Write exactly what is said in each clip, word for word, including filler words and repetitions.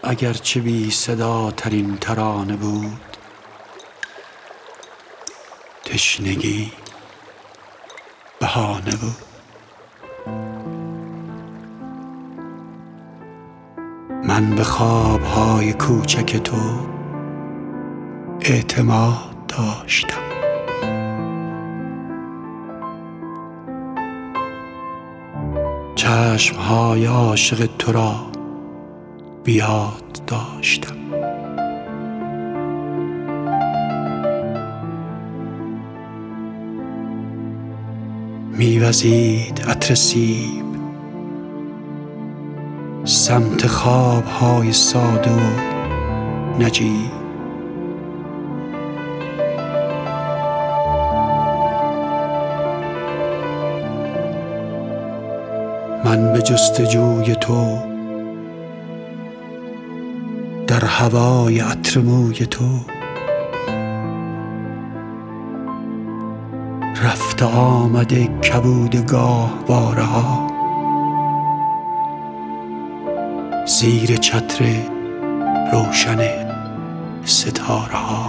اگرچه بی صدا ترین ترانه بود، تشنگی بهانه بود. من به خوابهای کوچک تو اعتماد داشتم. چشمهای عاشق تو را بیاد داشتم. میوزید عطر سیب سمت خوابهای ساده و نجیب. من به جستجوی تو در هوای عطر موی تو رفت آمده کبود گاهواره ها زیر چتر روشن ستاره ها.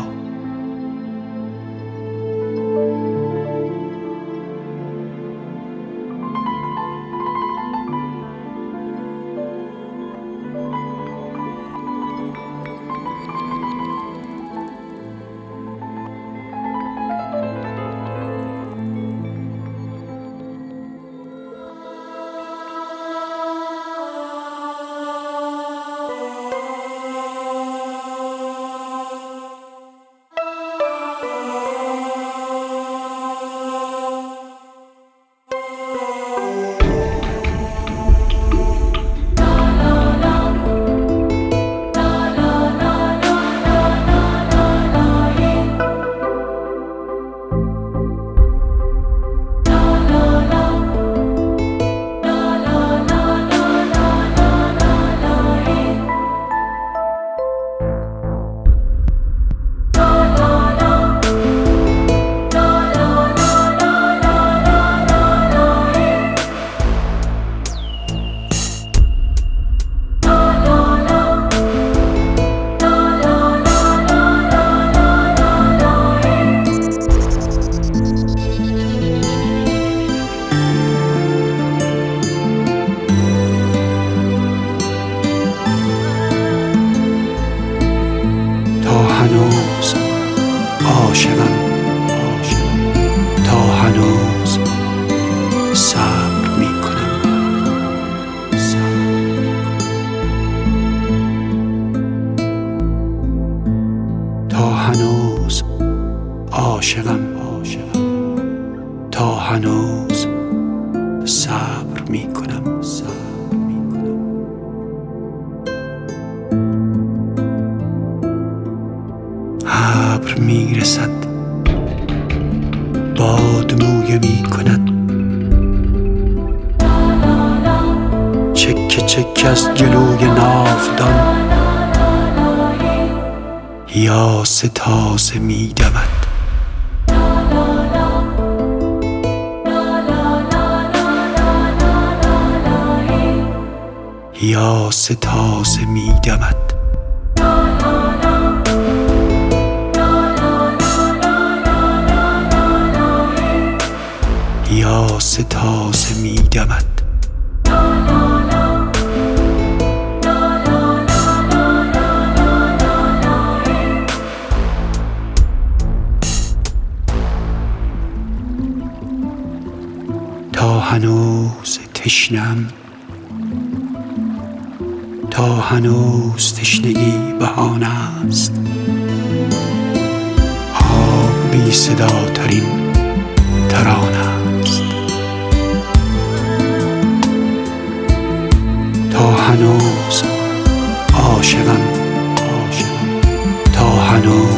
هنوز عاشقم، تا هنوز صبر می کنم، تا هنوز عاشقم، تا هنوز صبر می کنم. ابر میرسد، باد مویه میکند، چکه چکه از جلوی ناودان یاس تازه میدمد. یاس تازه میدمد. یاس تازه میدمد. تا هنوز تشنم، تا هنوز تشنگی بهانه است. آب بی صدا ترین ترانه است. تا هنوز عاشقم، تا هنوز